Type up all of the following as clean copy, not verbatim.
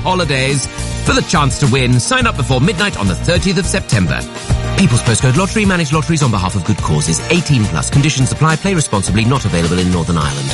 holidays. For the chance to win, sign up before midnight on the 30th of September. People's Postcode Lottery, managed lotteries on behalf of good causes. 18 plus. Conditions apply. Play responsibly. Not available in Northern Ireland.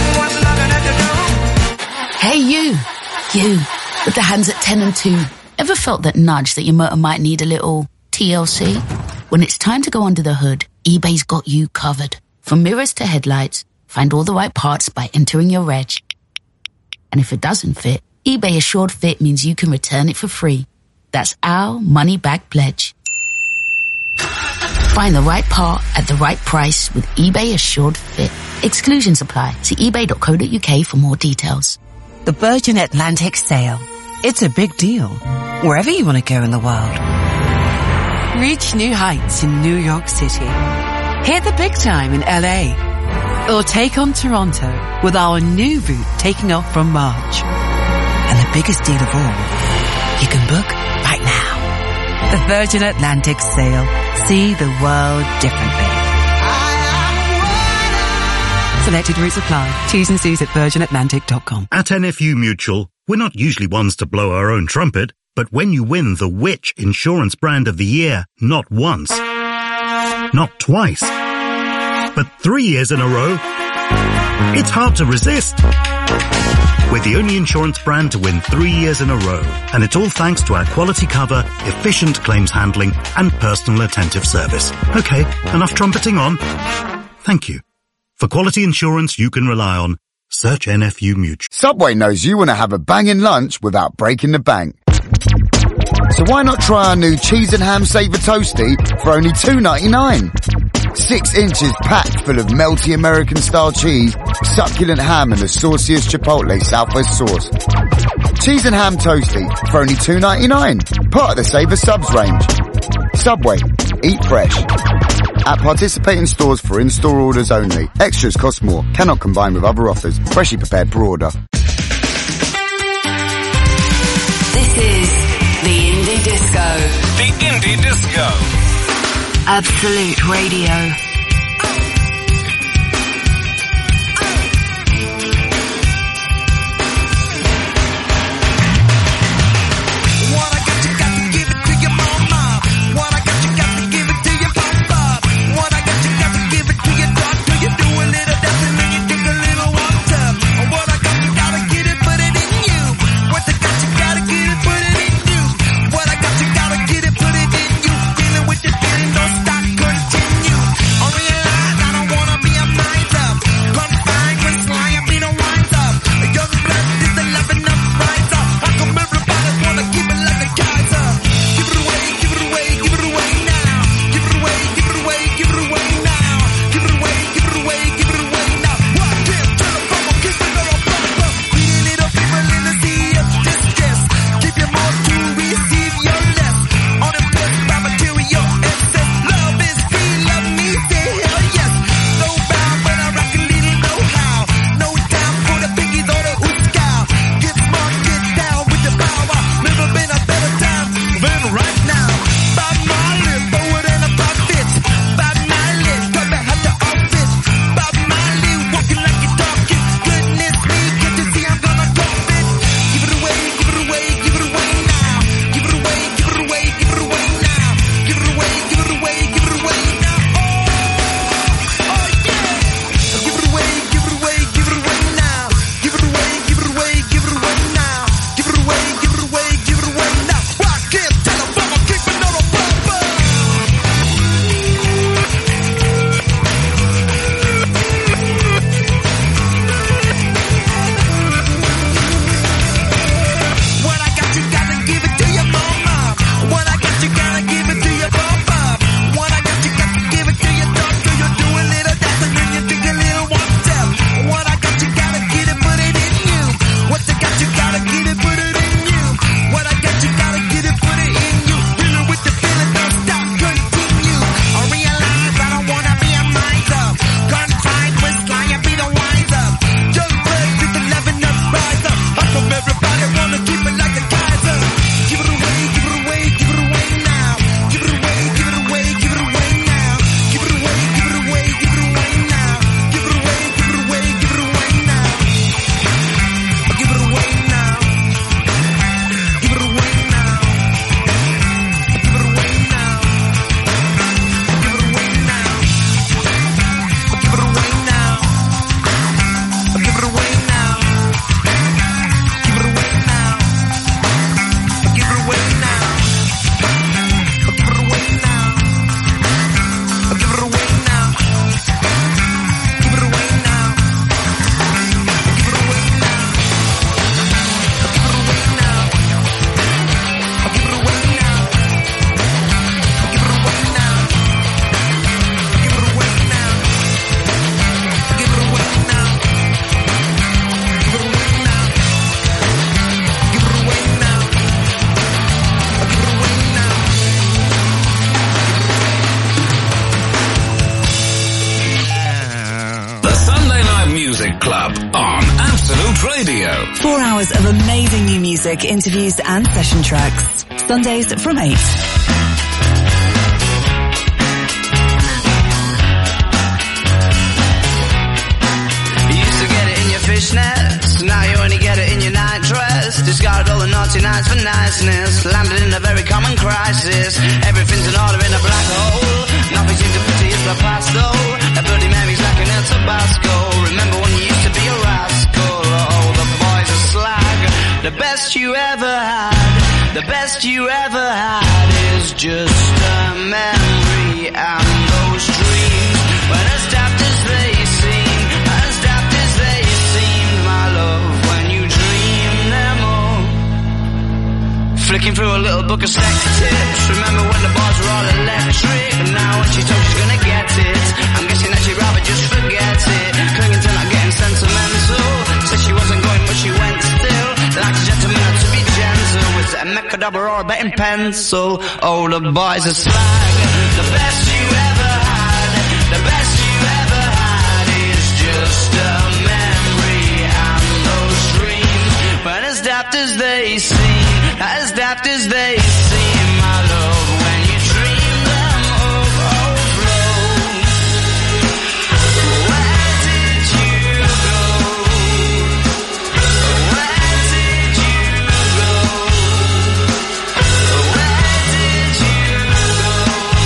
Hey, you. You. With the hands at 10 and 2. Ever felt that nudge that your motor might need a little TLC? When it's time to go under the hood, eBay's got you covered. From mirrors to headlights, find all the right parts by entering your reg. And if it doesn't fit, eBay Assured Fit means you can return it for free. That's our money-back pledge. Find the right part at the right price with eBay Assured Fit. Exclusions apply. See ebay.co.uk for more details. The Virgin Atlantic Sail. It's a big deal, wherever you want to go in the world. Reach new heights in New York City. Hit the big time in LA. Or take on Toronto with our new route taking off from March. And the biggest deal of all, you can book right now. The Virgin Atlantic Sail. See the world differently. Selected routes apply. T's and C's at virginatlantic.com. At NFU Mutual, we're not usually ones to blow our own trumpet, but when you win the Which Insurance Brand of the Year, not once, not twice, but 3 years in a row, it's hard to resist. We're the only insurance brand to win 3 years in a row, and it's all thanks to our quality cover, efficient claims handling, and personal attentive service. Okay, enough trumpeting on. Thank you. For quality insurance you can rely on, search NFU Mutual. Subway knows you want to have a banging lunch without breaking the bank. So why not try our new cheese and ham saver toasty for only $2.99? 6 inches packed full of melty American style cheese, succulent ham and the sauciest chipotle Southwest sauce. Cheese and ham toasty for only $2.99. Part of the Saver Subs range. Subway. Eat fresh. At participating stores for in-store orders only. Extras cost more. Cannot combine with other offers. Freshly prepared per order. This is the Indie Disco. The Indie Disco. Absolute Radio. Disco. 4 hours of amazing new music, interviews and session tracks. Sundays from 8. Fishnets, now you only get it in your nightdress. Discarded all the naughty nights for niceness. Landed in a very common crisis. Everything's in order in a black hole. Nothing seems to pity is the past though. A Bloody Mary's like an El Tabasco. Remember when you used to be a rascal? Oh, the boys are slag. The best you ever had, the best you ever had is just a memory. And those dreams, when as daft as they seem, as daft as they seemed, my love, when you dream them all. Flicking through a little book of sex tips. Remember when the bars were all electric? Now when she told she's gonna get it, I'm guessing that she'd rather just forget it. Clinging to not getting sentimental. Said she wasn't going but she went still. Like a gentleman to be gentle. Was it a Mechadabra or a betting pencil? Oh, the boys are slag. The best you ever had, the best you ever had is just a memory. And those dreams, but as daft as they seem, as daft as they seem, my love, when you dream them overflow. Where did you go? Where did you go? Where did you go?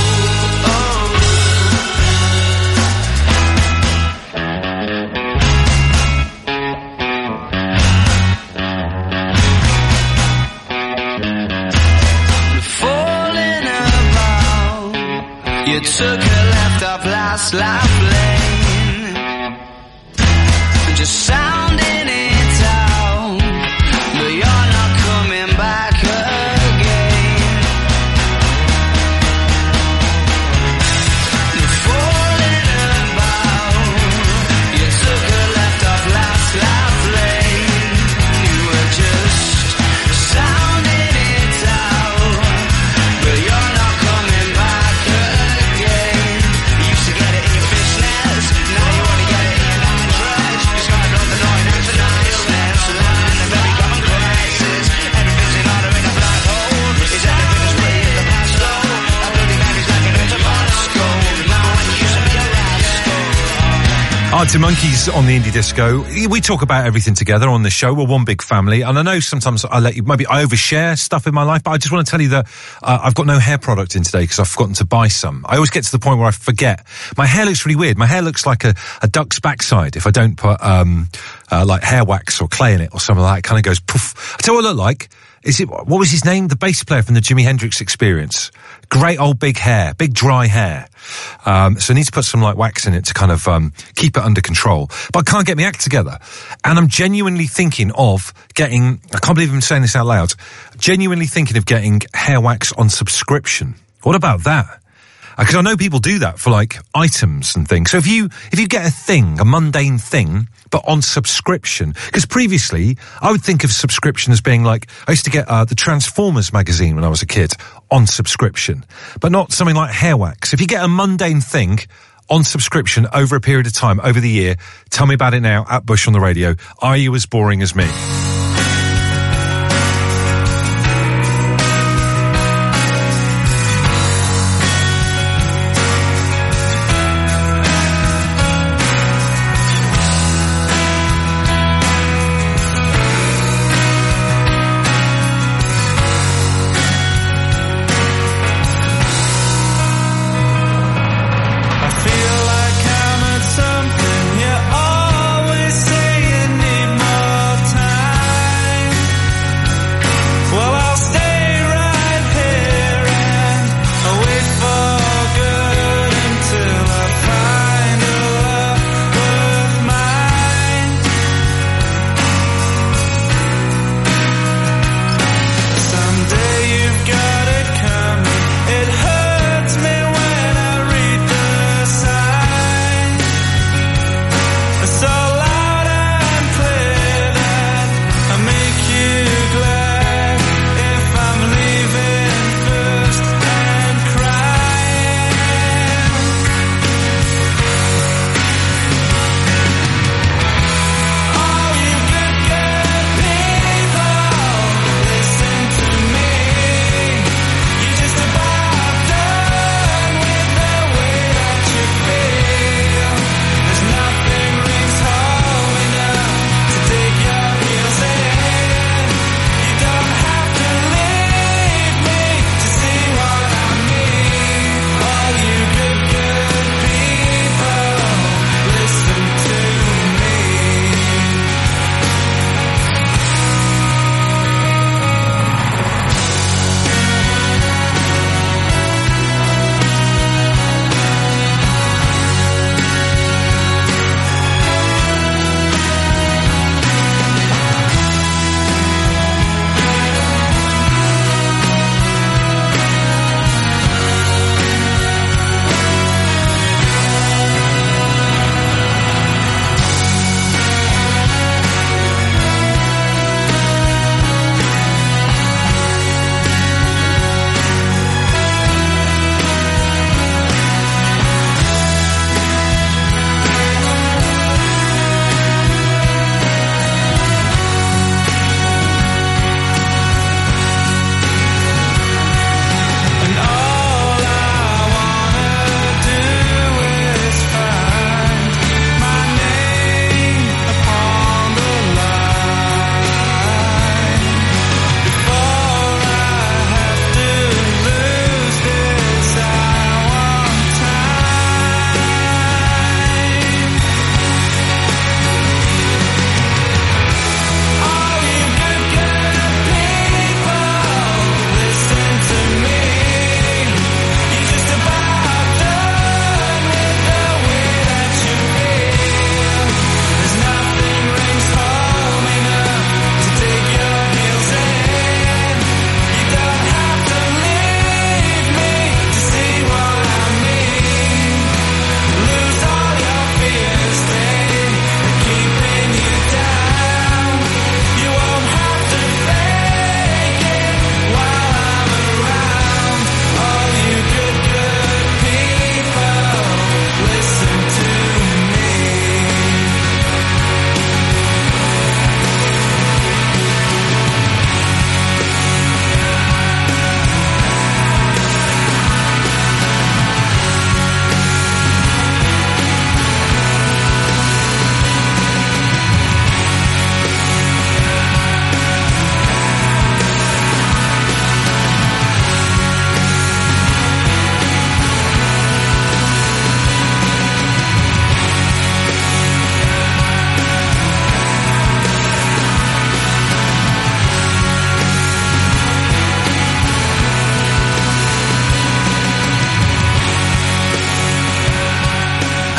Falling about, you took a left off last life lane, just sounding it out, but you're not coming back again. Falling about, you took a left off last life lane, you were just sounding it out, but you're not coming back again. You used to get it in your fishnets, now you only get it in your nightdress. Discarded all the naughty nights for niceness. Lying in a very common crisis. Everything's in order in a black hole. Is everything as pretty as the past though? A Bloody Mary's like an El Tabasco. Now when you used to be a rascal. Arctic Monkeys on the Indie Disco. We talk about everything together on the show. We're one big family. And I know sometimes maybe I overshare stuff in my life, but I just want to tell you that I've got no hair product in today because I've forgotten to buy some. I always get to the point where I forget. My hair looks really weird. My hair looks like a duck's backside if I don't put like hair wax or clay in it or something like that. It kind of goes poof. I tell you what I look like. What was his name? The bass player from the Jimi Hendrix Experience. Great old big hair, big dry hair. So I need to put some like wax in it to kind of keep it under control. But I can't get my act together. And I'm genuinely thinking of getting, I can't believe I'm saying this out loud, genuinely thinking of getting hair wax on subscription. What about that? Because I know people do that for like items and things. So if you get a thing, a mundane thing, but on subscription, because previously I would think of subscription as being like, I used to get the Transformers magazine when I was a kid on subscription, but not something like hair wax. If you get a mundane thing on subscription over a period of time, over the year, tell me about it now at Bush on the Radio. Are you as boring as me? Something you always say you need more time.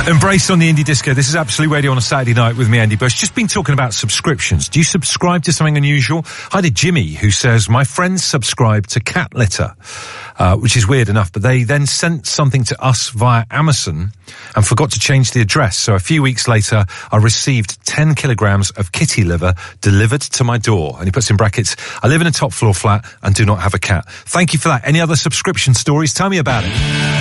Embrace on the Indie Disco. This is Absolute Radio on a Saturday night with me, Andy Bush. Just been talking about subscriptions. Do you subscribe to something unusual? Hi to Jimmy, who says, my friends subscribe to cat litter, which is weird enough, but they then sent something to us via Amazon and forgot to change the address. So a few weeks later, I received 10 kilograms of kitty liver delivered to my door. And he puts in brackets, I live in a top floor flat and do not have a cat. Thank you for that. Any other subscription stories? Tell me about it.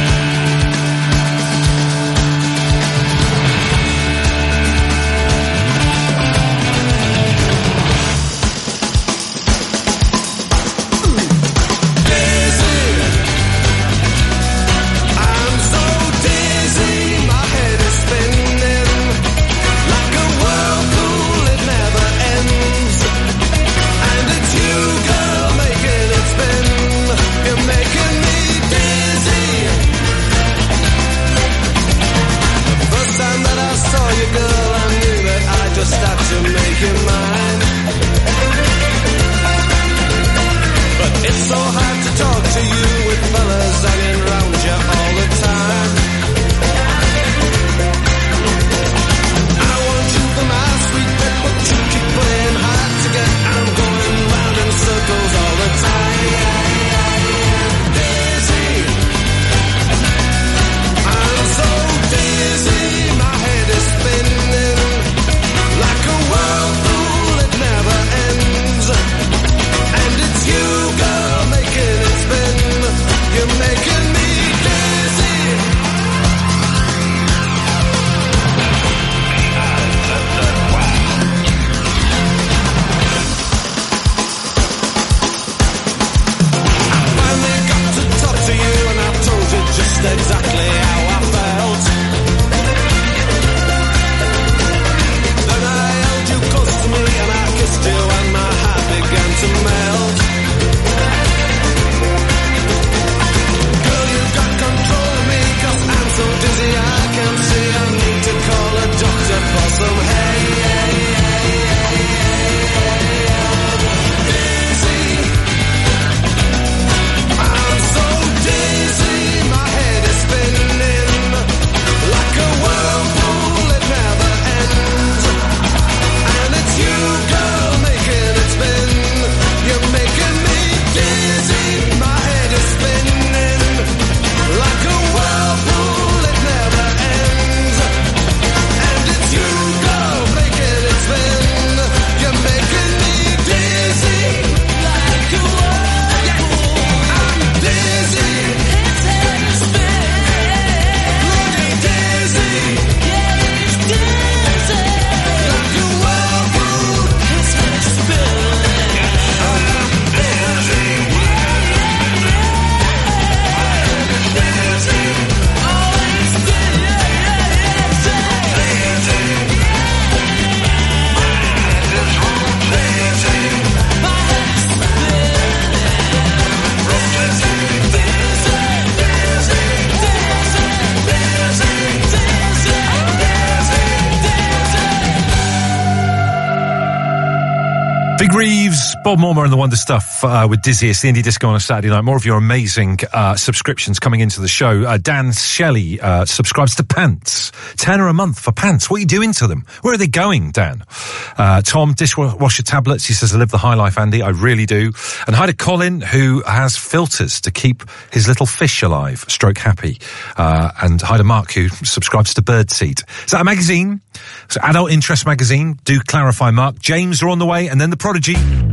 Big Reeves, Bob Mormor and the Wonder Stuff with Dizzy. It's the Indie Disco on a Saturday night. More of your amazing subscriptions coming into the show. Dan Shelley subscribes to Pants. £10 a month for Pants. What are you doing to them? Where are they going, Dan? Tom, dishwasher tablets. He says, I live the high life, Andy. I really do. And hi to Colin, who has filters to keep his little fish alive, stroke happy. And hi to Mark, who subscribes to Birdseed. Is that a magazine? So Adult Interest magazine. Do clarify, Mark. James are on the way, and then the Prodigy.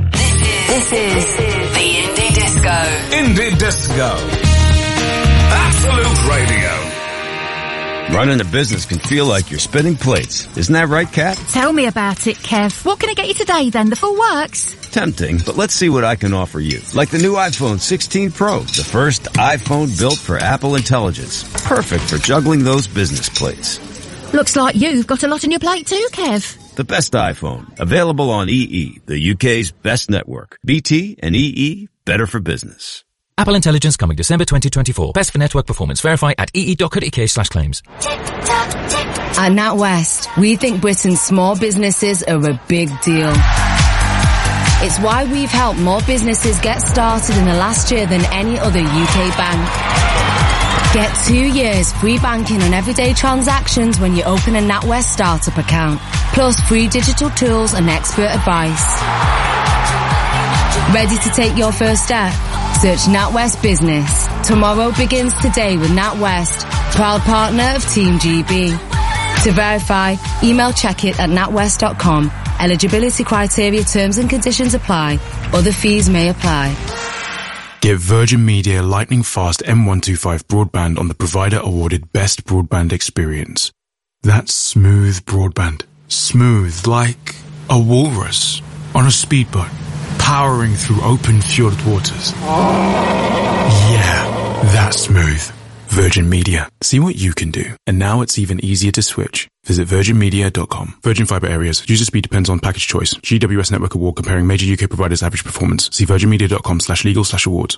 This is the Indie Disco. Indie Disco. Absolute Radio. Running a business can feel like you're spinning plates. Isn't that right, Kat? Tell me about it, Kev. What can I get you today, then? The full works? Tempting, but let's see what I can offer you. Like the new iPhone 16 Pro, the first iPhone built for Apple Intelligence. Perfect for juggling those business plates. Looks like you've got a lot on your plate too, Kev. The best iPhone, available on EE, the UK's best network. BT and EE, better for business. Apple Intelligence coming December 2024. Best for network performance. Verify at ee.co.uk/claims. At NatWest, we think Britain's small businesses are a big deal. It's why we've helped more businesses get started in the last year than any other UK bank. Get 2 years free banking on everyday transactions when you open a NatWest startup account, plus free digital tools and expert advice. Ready to take your first step? Search NatWest Business. Tomorrow begins today with NatWest, proud partner of Team GB. To verify, email checkit@natwest.com. Eligibility criteria, terms and conditions apply. Other fees may apply. Get Virgin Media lightning fast M125 broadband on the provider awarded best broadband experience. That's smooth broadband. Smooth like a walrus on a speedboat, powering through open fjord waters. Yeah, that's smooth. Virgin Media. See what you can do. And now it's even easier to switch. Visit virginmedia.com. Virgin Fibre areas. User speed depends on package choice. GWS Network Award comparing major UK providers' average performance. See virginmedia.com/legal/awards.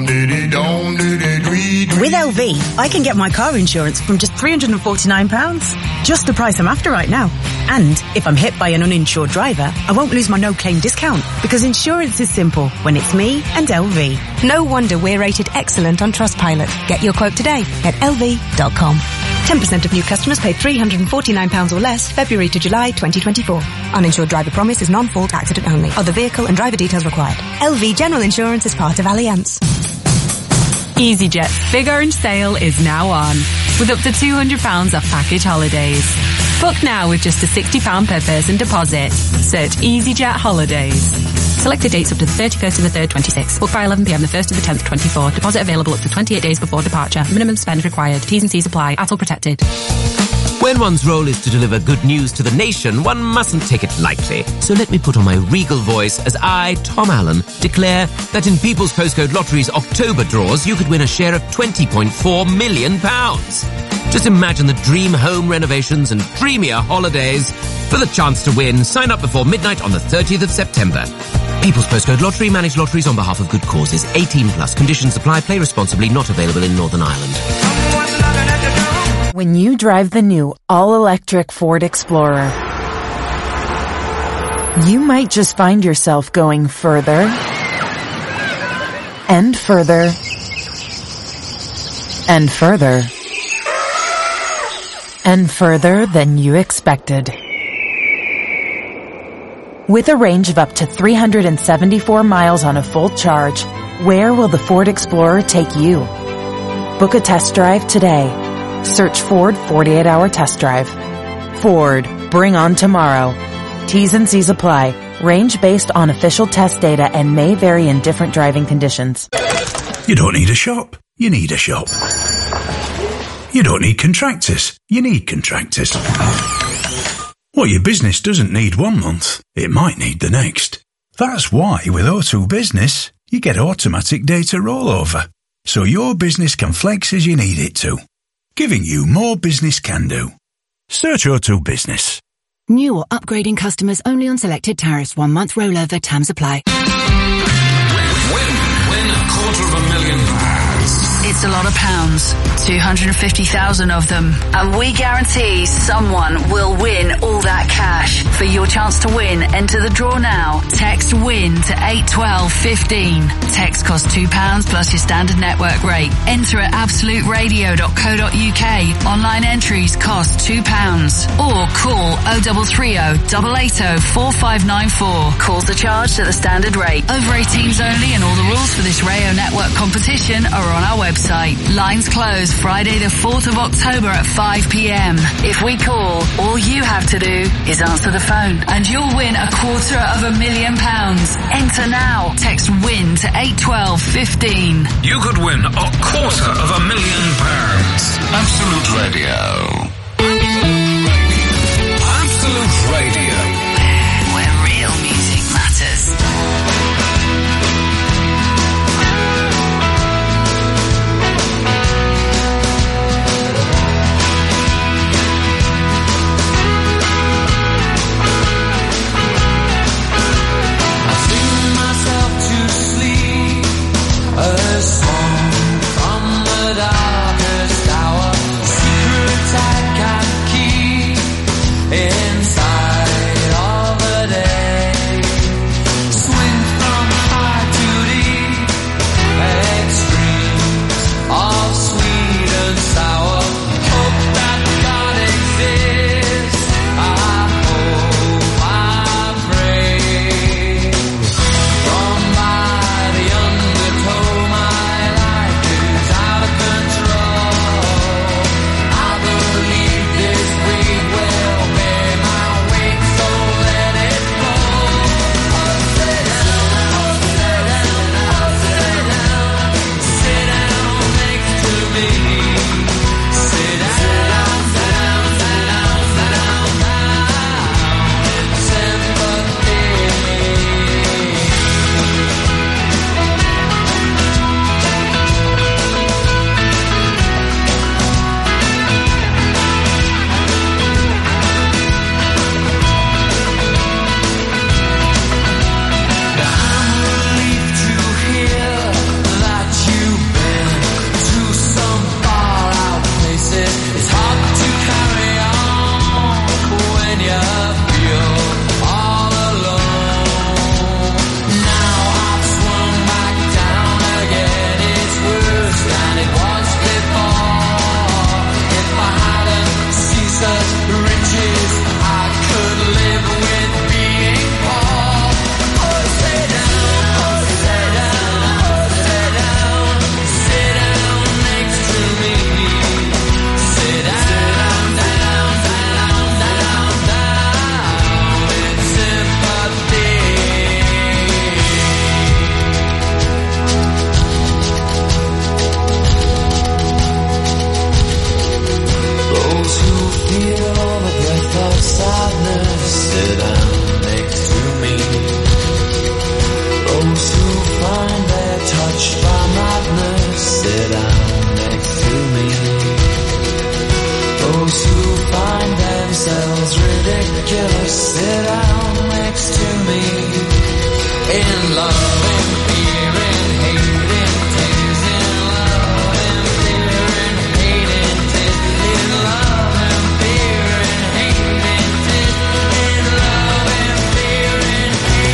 With LV, I can get my car insurance from just £349. Just the price I'm after right now. And if I'm hit by an uninsured driver, I won't lose my no-claim discount because insurance is simple when it's me and LV. No wonder we're rated excellent on Trustpilot. Get your quote today at lv.com. 10% of new customers paid £349 or less February to July 2024. Uninsured driver promise is non-fault accident only. Other vehicle and driver details required. LV General Insurance is part of Allianz. EasyJet's Big Orange sale is now on, with up to £200 off package holidays. Book now with just a £60 per person deposit. Search EasyJet Holidays. Selected dates up to the 31st of the 3rd, 26. Book by 11 p.m. the 1st of the 10th, 24. Deposit available up to 28 days before departure. Minimum spend required. T's and C's apply. ATOL protected. When one's role is to deliver good news to the nation, one mustn't take it lightly. So let me put on my regal voice as I, Tom Allen, declare that in People's Postcode Lottery's October draws, you could win a share of £20.4 million. Just imagine the dream home renovations and dreamier holidays. For the chance to win, sign up before midnight on the 30th of September. People's Postcode Lottery manage lotteries on behalf of good causes. 18 plus. Conditions apply. Play responsibly. Not available in Northern Ireland. When you drive the new all-electric Ford Explorer, you might just find yourself going further and further and further and further than you expected. With a range of up to 374 miles on a full charge, where will the Ford Explorer take you? Book a test drive today. Search Ford 48-hour test drive. Ford, bring on tomorrow. T's and C's apply. Range based on official test data and may vary in different driving conditions. You don't need a shop. You need a shop. You don't need contractors. You need contractors. What your business doesn't need 1 month, it might need the next. That's why with O2 Business, you get automatic data rollover, so your business can flex as you need it to, giving you more business can do. Search O2 Business. New or upgrading customers only on selected tariffs. 1 month rollover. Terms apply. Win £250,000. It's a lot of pounds, 250,000 of them, and we guarantee someone will win all that cash. For your chance to win, enter the draw now. Text WIN to 81215. Text costs £2 plus your standard network rate. Enter at absoluteradio.co.uk. Online entries cost £2. Or call 0330 880 4594. Calls are charged at the standard rate. Over 18s only, and all the rules for this Rayo Network competition are on our website. Lines close Friday the 4th of October at 5 p.m. If we call, all you have to do is answer the phone and you'll win £250,000. Enter now. Text WIN to 81215. You could win £250,000. Absolute Radio. Absolute Radio. Where real music matters. A song from the darkest hour, secret attack and key inside of a day. Swing regular, sit down next to me. In love, in fear, in hate, in tears. In love, in fear, in hate, in tears. In love, in fear, in hate, in tears. In love, in fear, in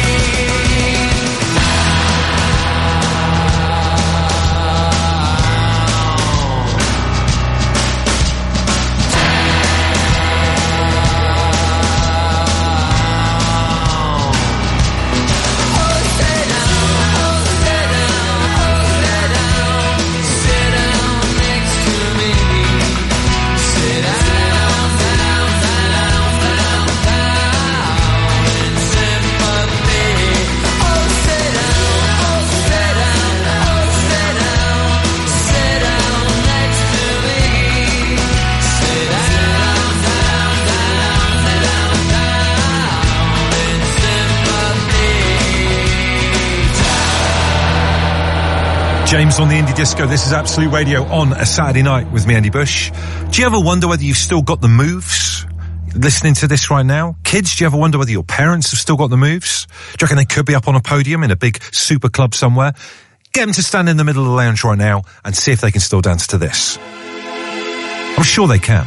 James on the Indie Disco. This is Absolute Radio on a Saturday night with me, Andy Bush. Do you ever wonder whether you've still got the moves? Listening to this right now? Kids, do you ever wonder whether your parents have still got the moves? Do you reckon they could be up on a podium in a big super club somewhere? Get them to stand in the middle of the lounge right now and see if they can still dance to this. I'm sure they can.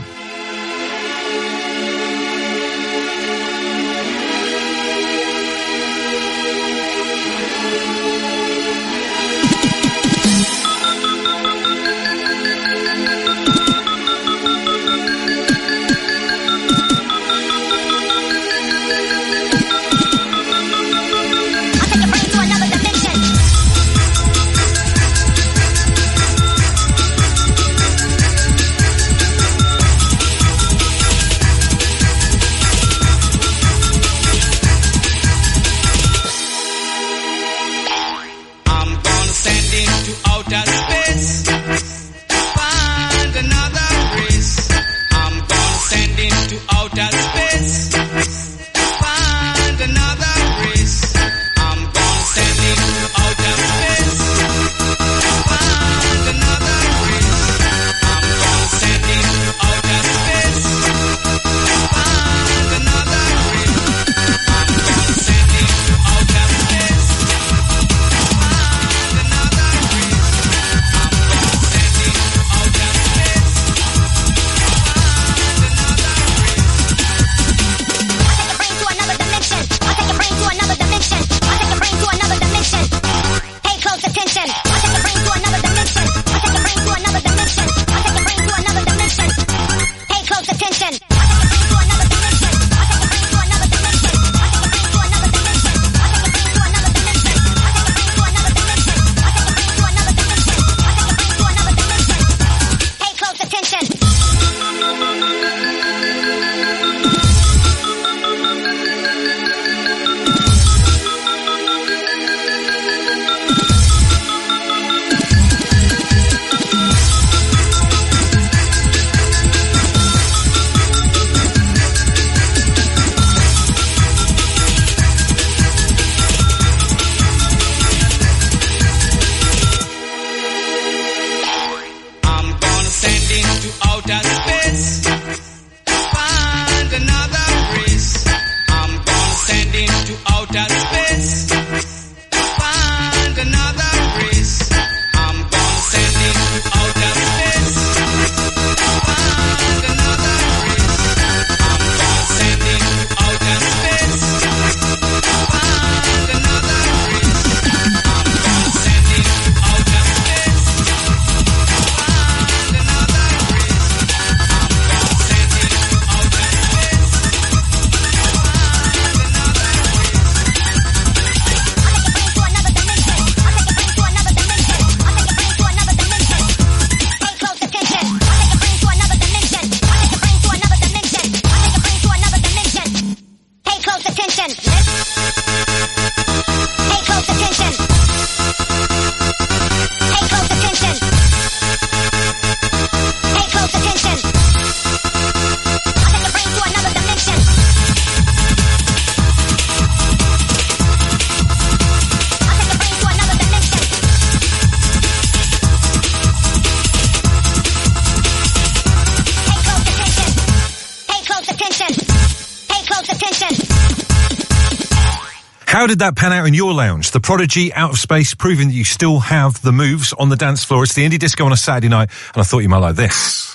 How did that pan out in your lounge? The Prodigy, Out of Space, proving that you still have the moves on the dance floor. It's the Indie Disco on a Saturday night, and I thought you might like this.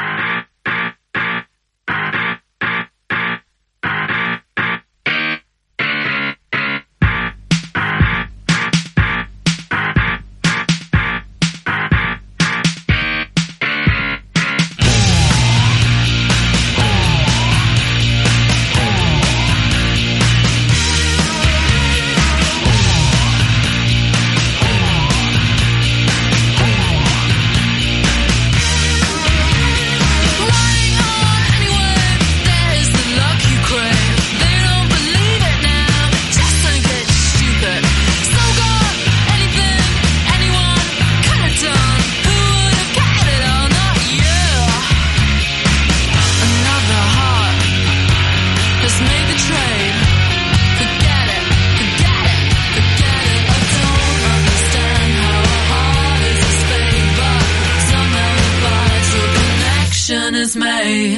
Is made.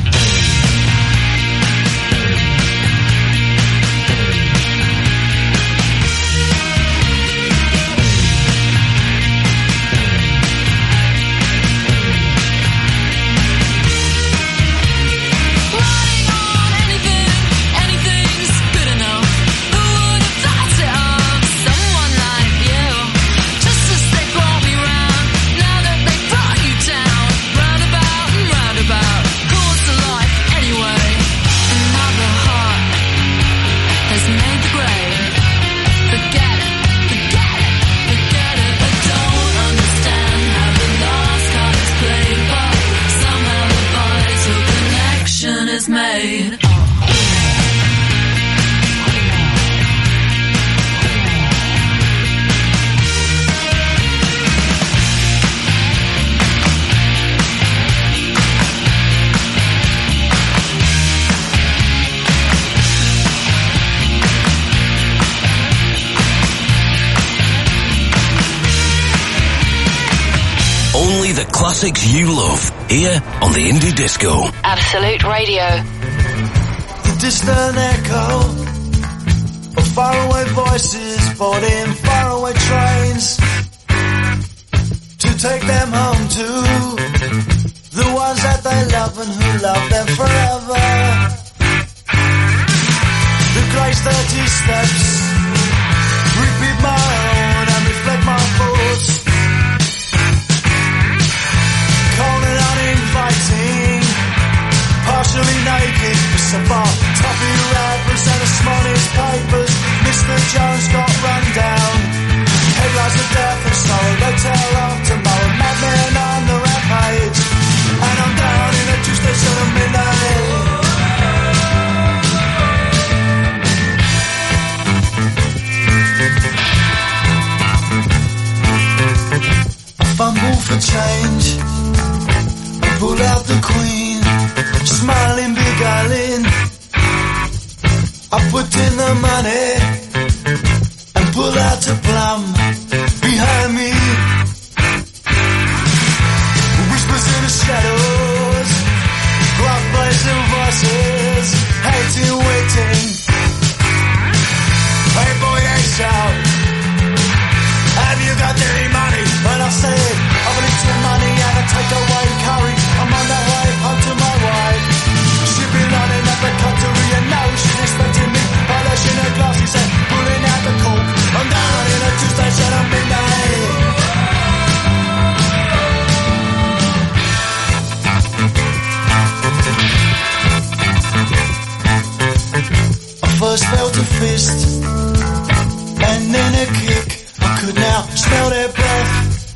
Made. Only the classics you love, here on the Indie Disco. Absolute Radio. The distant echo of faraway voices boarding faraway trains to take them home to the ones that they love and who love them forever. The grey 30 steps repeat my own and reflect my thoughts. Cold and uninviting, partially naked, so far toffee wrappers and this morning's papers. Mr. Jones got run down. Headlines of death and sorrow, they tell of tomorrow. Madmen on the rampage, and I'm down in a Tuesday till the midnight. I fumble for change, pull out the queen, smiling, beguiling. I put in the money and pull out a plum behind me. Whispers in the shadows, rock blazing voices, hating, waiting. Hey boy, hey shout, have you got any money? And I said, I've a little money and I take away curry. I'm on that way home to my wife. She's been running at the country and now she's expecting me. Polishing her glasses and pulling out the cork. I'm down in a Tuesday till at midnight. I first felt a fist and then a kick. I could now smell their breath.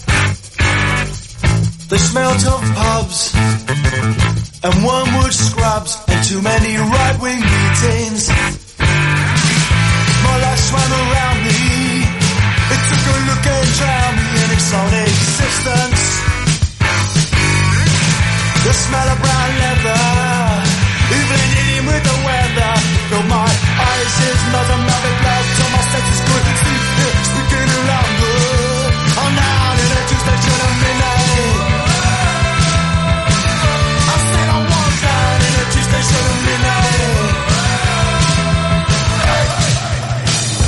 They smelt of pubs and wormwood scrubs and too many right-wing meetings. My life swam around me. It took a look and drowned me in its own existence. The smell of brown leather, even eating with the weather. Filled my eyes, his nose and mouth and blood till my senses good. Speaking around good. I'm down in a Tuesday till the midnight. I said I was down in a Tuesday till the midnight.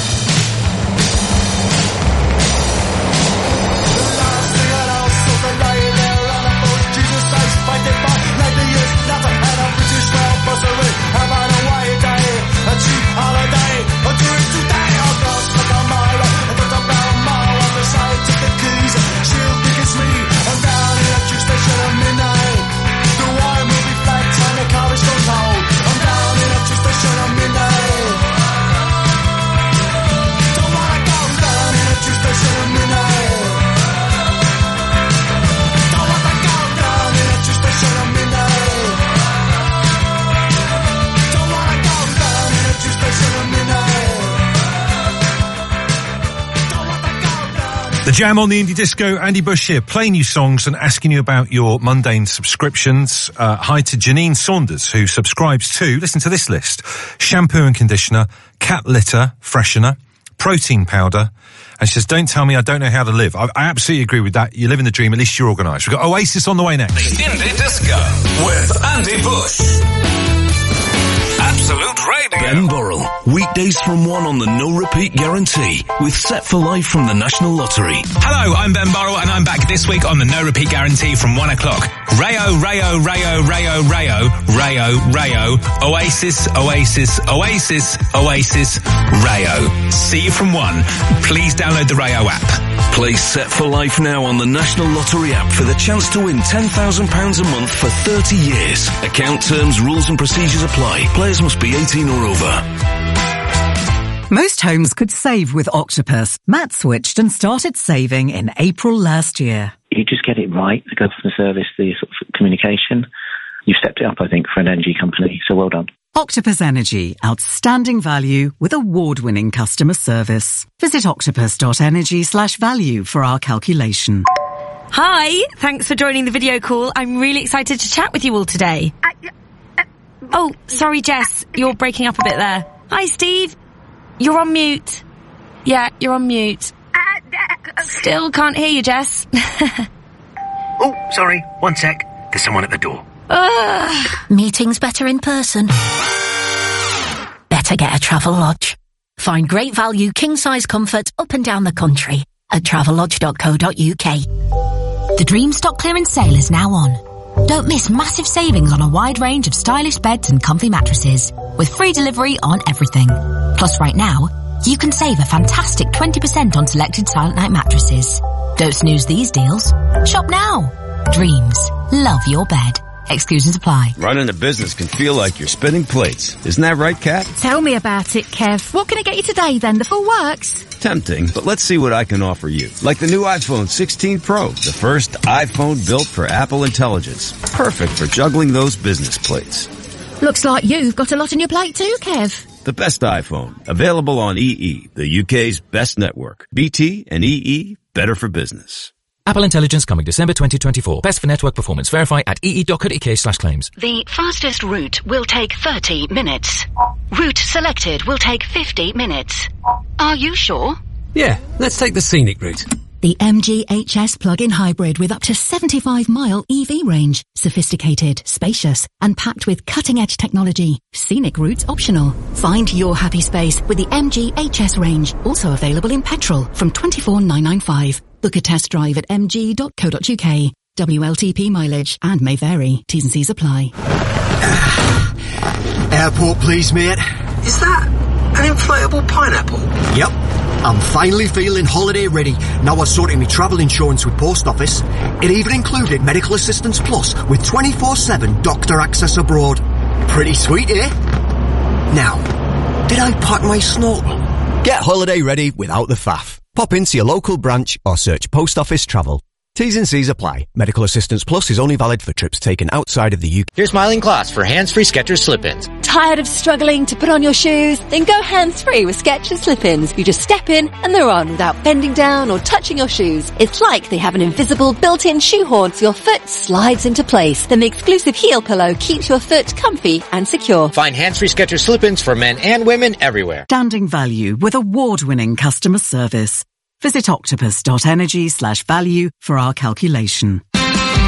The Jam on the Indie Disco, Andy Bush here, playing you songs and asking you about your mundane subscriptions. Hi to Janine Saunders, who subscribes to, listen to this list, shampoo and conditioner, cat litter, freshener, protein powder, and she says, don't tell me I don't know how to live. I absolutely agree with that. You live in the dream, at least you're organised. We've got Oasis on the way next. The Indie Disco with Andy Bush. Absolute Radio. Ben Burrell. Weekdays from 1 on the no repeat guarantee with Set for Life from the National Lottery. Hello, I'm Ben Burrell and I'm back this week on the no repeat guarantee from 1 o'clock. Rayo, Rayo, Rayo, Rayo, Rayo, Rayo, Rayo, Oasis, Oasis, Oasis, Oasis, Rayo. See you from 1. Please download the Rayo app. Play Set for Life now on the National Lottery app for the chance to win £10,000 a month for 30 years. Account terms, rules and procedures apply. Players must be 18 or over. Most homes could save with Octopus. Matt switched and started saving in April last year. You just get it right, the customer service, the sort of communication. You've stepped it up, I think, for an energy company, so well done. Octopus Energy, outstanding value with award-winning customer service. Visit octopus.energy/value for our calculation. Hi, thanks for joining the video call. I'm really excited to chat with you all today. Oh, sorry, Jess, you're breaking up a bit there. Hi, Steve. You're on mute. Yeah, you're on mute. Still can't hear you, Jess. Oh, sorry, 1 sec. There's someone at the door. Meetings better in person. Better get a Travelodge. Find great value, king-size comfort up and down the country at Travelodge.co.uk. The Dream Stock Clearance Sale is now on. Don't miss massive savings on a wide range of stylish beds and comfy mattresses, with free delivery on everything. Plus, right now, you can save a fantastic 20% on selected Silent Night mattresses. Don't snooze these deals. Shop now. Dreams. Love your bed. Exclusions apply. Running a business can feel like you're spinning plates. Isn't that right, Kat? Tell me about it, Kev. What can I get you today, then? The full works? Tempting, but let's see what I can offer you. Like the new iPhone 16 Pro, the first iPhone built for Apple Intelligence. Perfect for juggling those business plates. Looks like you've got a lot on your plate too, Kev. The best iPhone, available on EE, the UK's best network. BT and EE, better for business. Apple Intelligence coming December 2024. Best for network performance. Verify at ee.co.uk/claims. The fastest route will take 30 minutes. Route selected will take 50 minutes. Are you sure? Yeah, let's take the scenic route. The MG HS plug-in hybrid with up to 75-mile EV range. Sophisticated, spacious, and packed with cutting-edge technology. Scenic routes optional. Find your happy space with the MG HS range. Also available in petrol from $24,995. Book a test drive at mg.co.uk. WLTP mileage and may vary. T's and C's apply. Airport, please, mate. Is that an inflatable pineapple? Yep. I'm finally feeling holiday ready. Now I've sorted my travel insurance with Post Office. It even included Medical Assistance Plus with 24/7 doctor access abroad. Pretty sweet, eh? Now, did I pack my snorkel? Get holiday ready without the faff. Pop into your local branch or search Post Office Travel. T's and C's apply. Medical Assistance Plus is only valid for trips taken outside of the UK. Here's Smiling Class for hands-free Skechers slip-ins. Tired of struggling to put on your shoes? Then go hands-free with Skechers slip-ins. You just step in and they're on without bending down or touching your shoes. It's like they have an invisible built-in shoehorn so your foot slides into place. Then the exclusive heel pillow keeps your foot comfy and secure. Find hands-free Skechers slip-ins for men and women everywhere. Standing value with award-winning customer service. Visit octopus.energy/value for our calculation. Win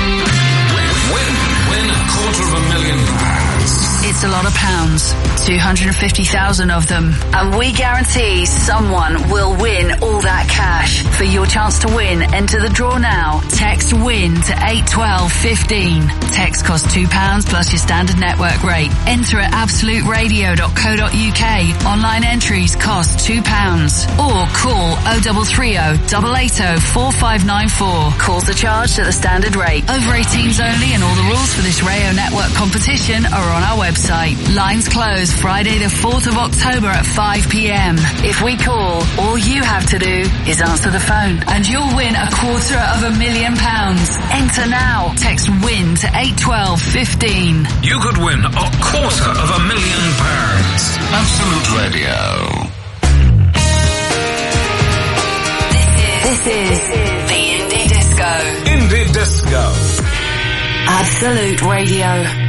£250,000. It's a lot of pounds, 250,000 of them, and we guarantee someone will win all that cash. For your chance to win, enter the draw now. Text WIN to 81215. Text costs £2 plus your standard network rate. Enter at absoluteradio.co.uk. Online entries cost £2. Or call 0330 880 4594. Calls are charged at the standard rate. Over 18s only, and all the rules for this Rayo Network competition are on our website. Lines close Friday the 4th of October at 5 p.m. If we call, all you have to do is answer the phone and you'll win £250,000. Enter now. Text WIN to 81215. You could win £250,000. Absolute Radio. This This is the Indie Disco. Indie Disco. Absolute Radio.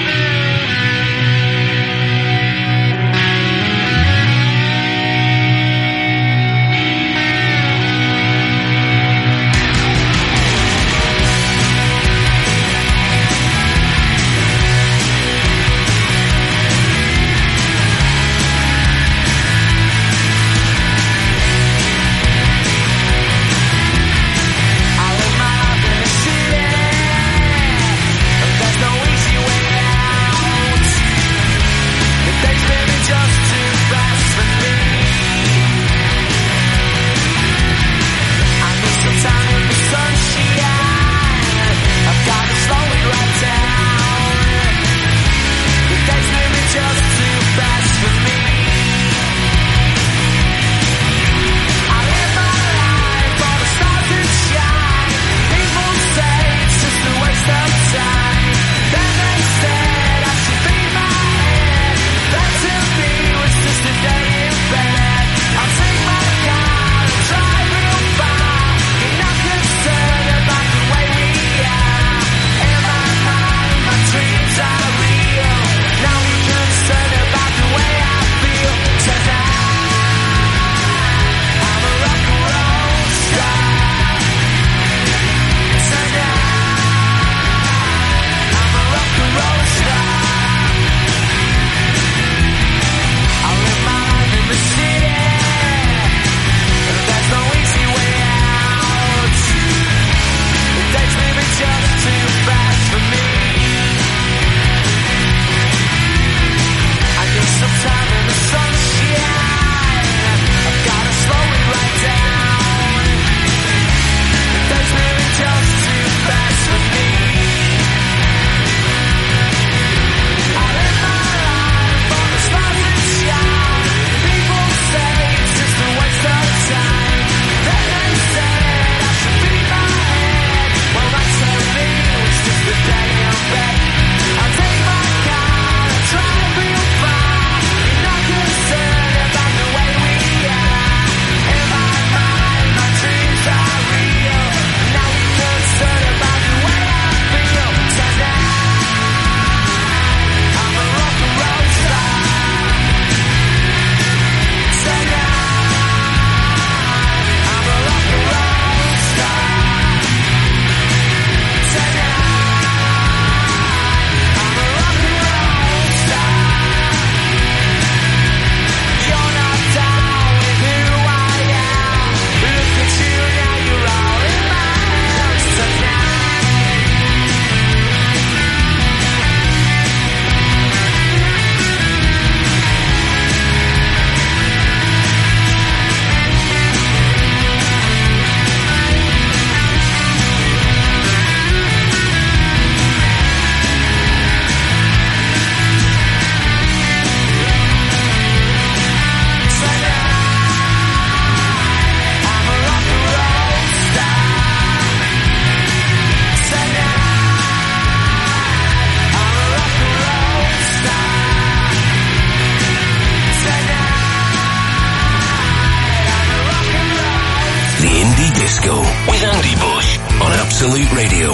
with Andy Bush on Absolute Radio.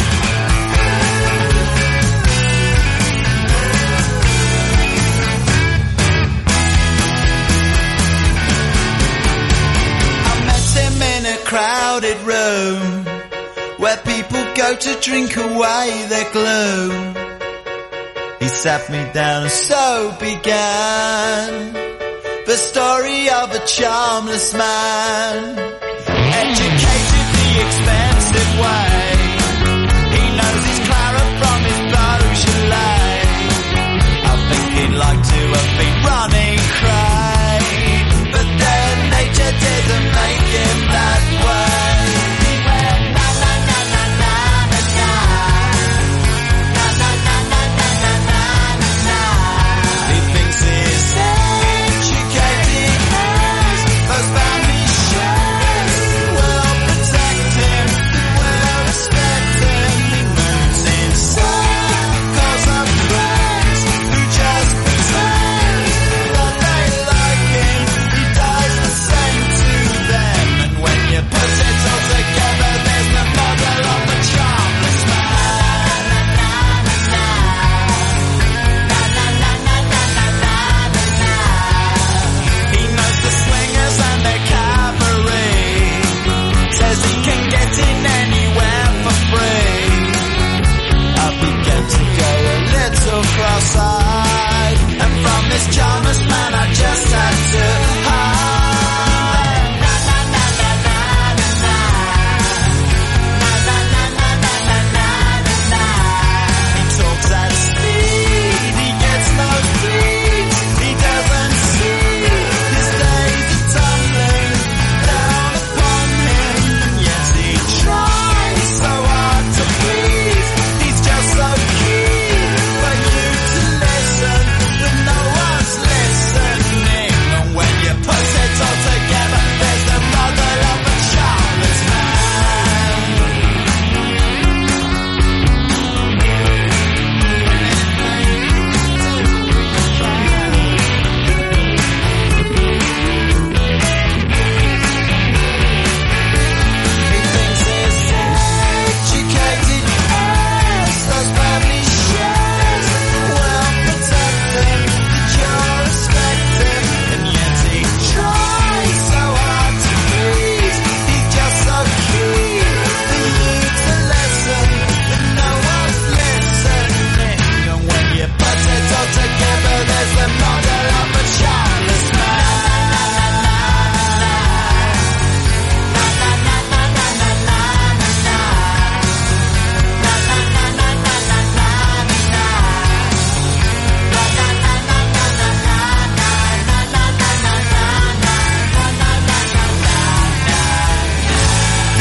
I met him in a crowded room where people go to drink away their gloom. He sat me down and so began the story of a charmless man, educated the expensive way. He knows his Clara from his Beaujolais. I think he'd like to have been running cray, but then nature didn't make him that way. He went na na na na na na na, na na na na na na na na na. He thinks he's educated as most families should.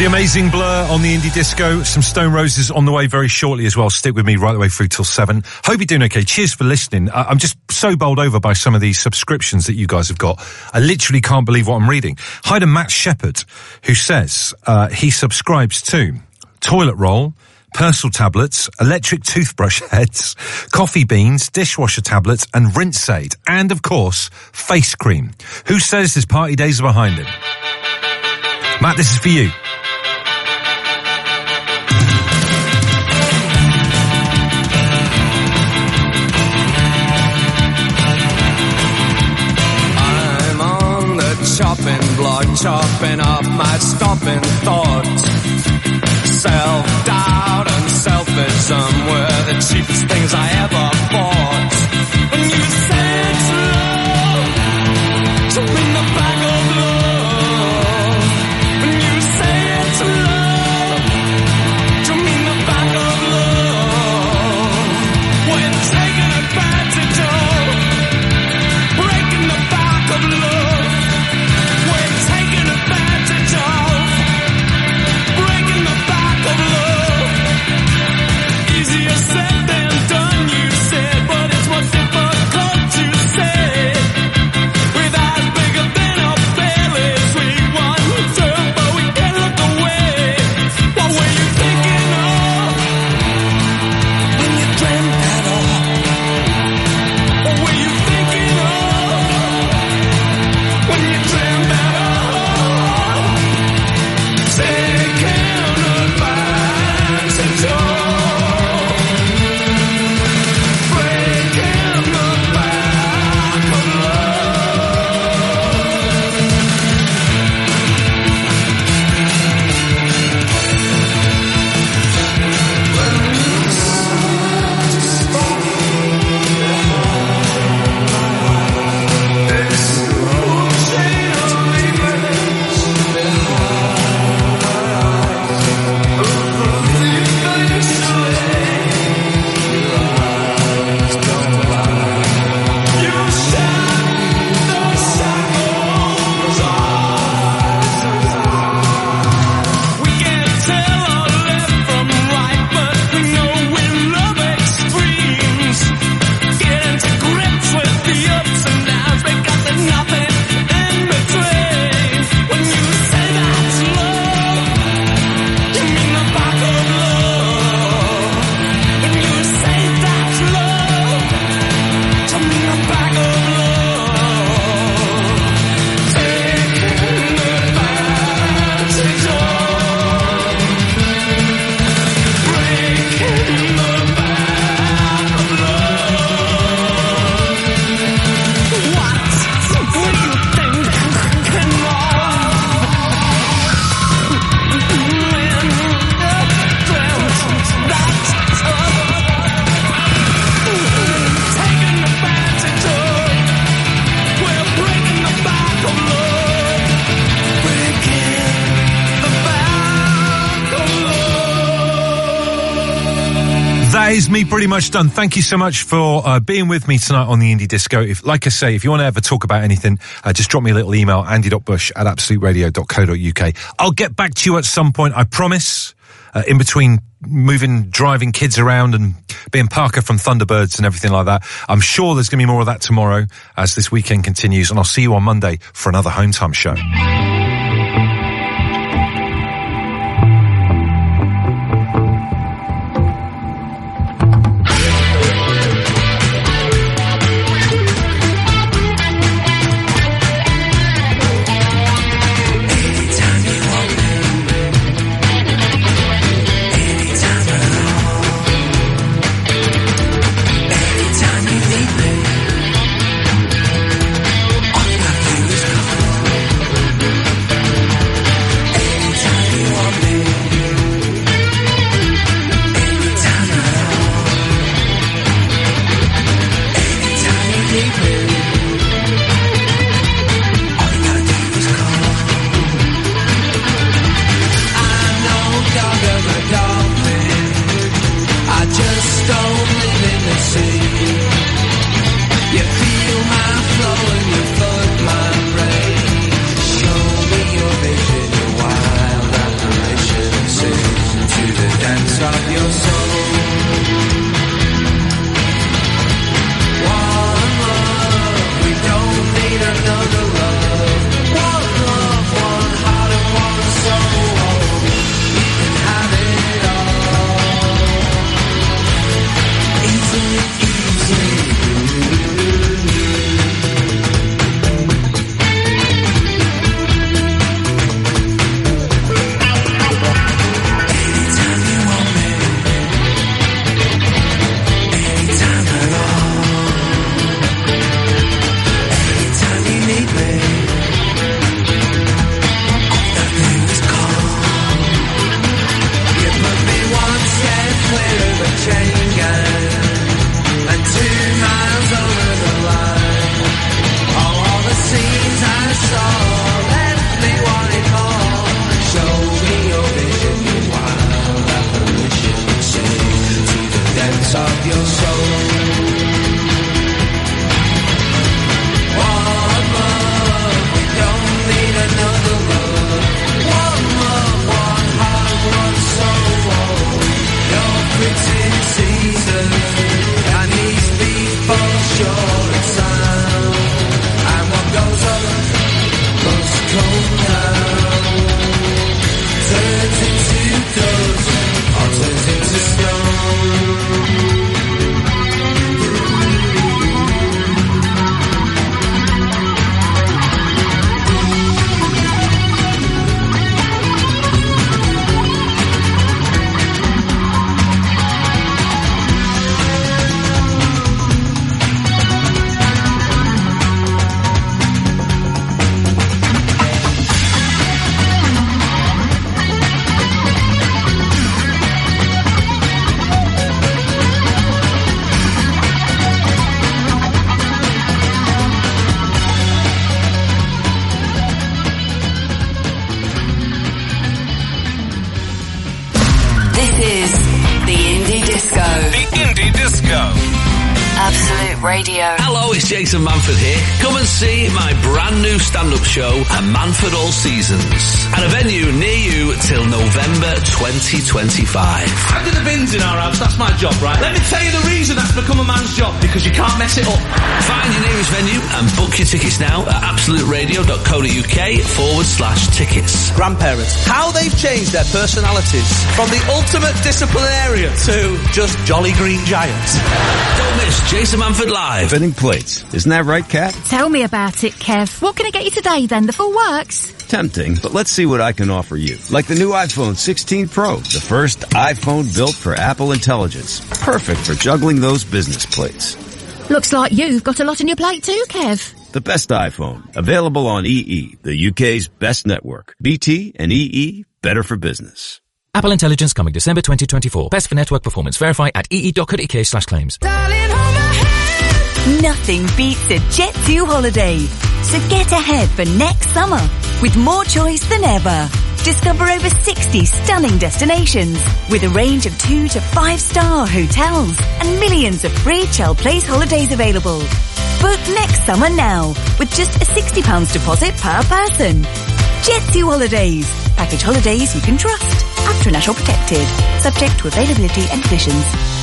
Amazing Blur on the Indie Disco. Some Stone Roses on the way very shortly as well. Stick with me right the way through till 7. Hope you're doing okay. Cheers for listening. I'm just so bowled over by some of these subscriptions that you guys have got. I literally can't believe what I'm reading. Hi to Matt Shepherd, who says he subscribes to toilet roll, Persil tablets, electric toothbrush heads, coffee beans, dishwasher tablets, and rinse aid. And, of course, face cream. Who says his party days are behind him? Matt, this is for you. Chopping block, chopping up my stopping thoughts. Self-doubt and selfism were the cheapest things I ever bought. When you said love, to win the bag of love. When you said love, to win the bag of love. We're taking advantage of, breaking the back of love. Taking advantage of, breaking the back of love. Easier said than done, you said, but it's more difficult to say. With eyes bigger than our bellies, we wonder, but we can't look away. What were you thinking of when you dreamt that all? What were you thinking of when you dreamt that all? That is me pretty much done. Thank you so much for being with me tonight on the Indie Disco. Like I say, if you want to ever talk about anything, just drop me a little email, andy.bush@absoluteradio.co.uk. I'll get back to you at some point, I promise, in between driving kids around and being Parker from Thunderbirds and everything like that. I'm sure there's going to be more of that tomorrow as this weekend continues, and I'll see you on Monday for another Home Time show. the dance of your soul. One love, we don't need another love. One love, one heart and one soul. We can have it all. Easy, easy. Of your soul. One love, we don't need another love. One love, one heart, one soul. Your pretty season, and these people sure and sound. And what goes up must come down. Turns into dust, or turns into stone. Absolute Radio. Hello, it's Jason Manford here. Come and see my brand new stand-up show at Manford All Seasons at a venue near you till November 2025. I do the bins in our house, that's my job, right? Let me tell you the reason that's become a man's job, because you can't mess it up. Find your nearest venue and book your tickets now at absoluteradio.co.uk/tickets. Grandparents, how they've changed their personalities from the ultimate disciplinarian to just jolly green giants. Don't miss Jason Manford Live. Fitting plates. Isn't that right, Kat? Tell me about it, Kev. What can I get you today then? The full works? Tempting, but let's see what I can offer you. Like the new iPhone 16 Pro, the first iPhone built for Apple Intelligence. Perfect for juggling those business plates. Looks like you've got a lot on your plate too, Kev. The best iPhone, available on EE, the UK's best network. BT and EE, better for business. Apple Intelligence coming December 2024. Best for network performance. Verify at ee.co.uk/claims. Nothing beats a Jet2 holiday. So get ahead for next summer with more choice than ever. Discover over 60 stunning destinations with a range of 2 to 5-star hotels and millions of free chill place holidays available. Book next summer now with just a £60 deposit per person. Jet2 Holidays. Package holidays you can trust. After National Protected. Subject to availability and conditions.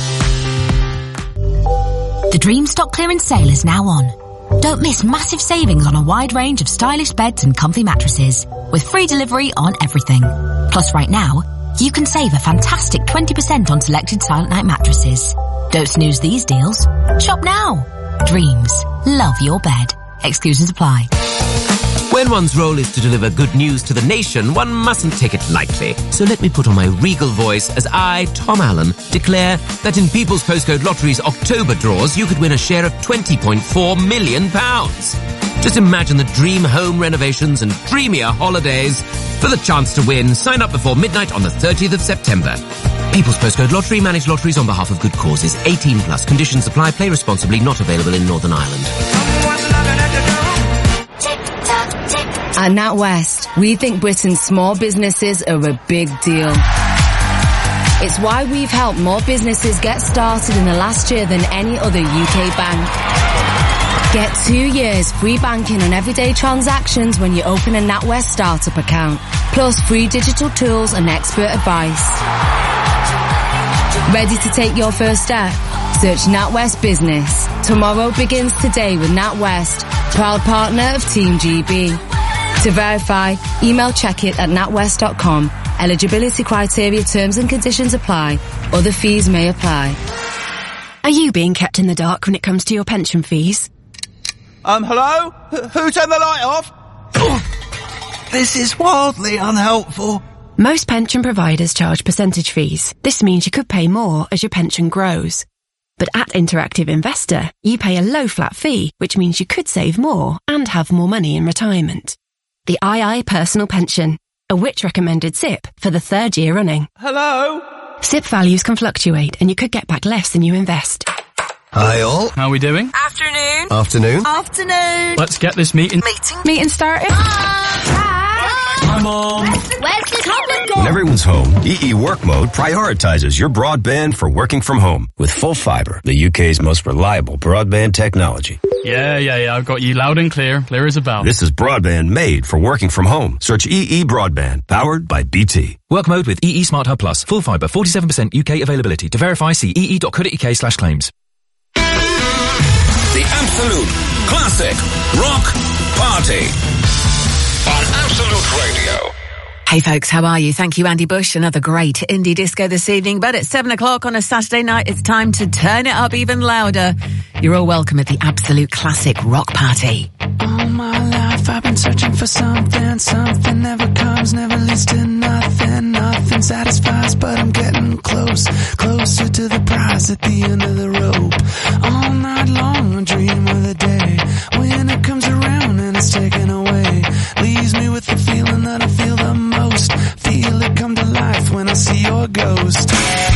The Dream Stock Clearance Sale is now on. Don't miss massive savings on a wide range of stylish beds and comfy mattresses, with free delivery on everything. Plus right now, you can save a fantastic 20% on selected Silent Night mattresses. Don't snooze these deals. Shop now. Dreams. Love your bed. Exclusions apply. When one's role is to deliver good news to the nation, one mustn't take it lightly. So let me put on my regal voice as I, Tom Allen, declare that in People's Postcode Lottery's October draws, you could win a share of £20.4 million. Just imagine the dream home renovations and dreamier holidays. For the chance to win, sign up before midnight on the 30th of September. People's Postcode Lottery, manage lotteries on behalf of good causes. 18 plus. Conditions apply. Play responsibly. Not available in Northern Ireland. At NatWest, we think Britain's small businesses are a big deal. It's why we've helped more businesses get started in the last year than any other UK bank. Get 2 years free banking on everyday transactions when you open a NatWest startup account, plus free digital tools and expert advice. Ready to take your first step? Search NatWest Business. Tomorrow begins today with NatWest, proud partner of Team GB. To verify, email checkit@natwest.com. Eligibility criteria, terms and conditions apply. Other fees may apply. Are you being kept in the dark when it comes to your pension fees? Hello? Who turned the light off? This is wildly unhelpful. Most pension providers charge percentage fees. This means you could pay more as your pension grows. But at Interactive Investor, you pay a low flat fee, which means you could save more and have more money in retirement. The II Personal Pension, a Which recommended SIP for the 3rd year running. Hello? SIP values can fluctuate and you could get back less than you invest. Hi all. How are we doing? Afternoon. Afternoon. Afternoon. Let's get this meeting started. Hi, Mom. Where's the tablet gone? When everyone's home, EE Work Mode prioritizes your broadband for working from home with full fibre, the UK's most reliable broadband technology. Yeah, I've got you loud and clear as a bell. This is broadband made for working from home. Search EE Broadband, powered by BT. Work mode with EE Smart Hub Plus. Full fibre, 47% UK availability. To verify, see ee.co.uk/claims. The Absolute Classic Rock Party on Absolute Radio. Hey folks, how are you? Thank you, Andy Bush. Another great indie disco this evening, but at 7 o'clock on a Saturday night, it's time to turn it up even louder. You're all welcome at the Absolute Classic Rock Party. All my life I've been searching for something never comes, never leads to nothing satisfies, but I'm getting closer to the prize at the end of the rope. All night long I dream of the day when it comes around and it's taken away, leaves me with the feeling that I feel the most, feel it come to life when I see your ghost.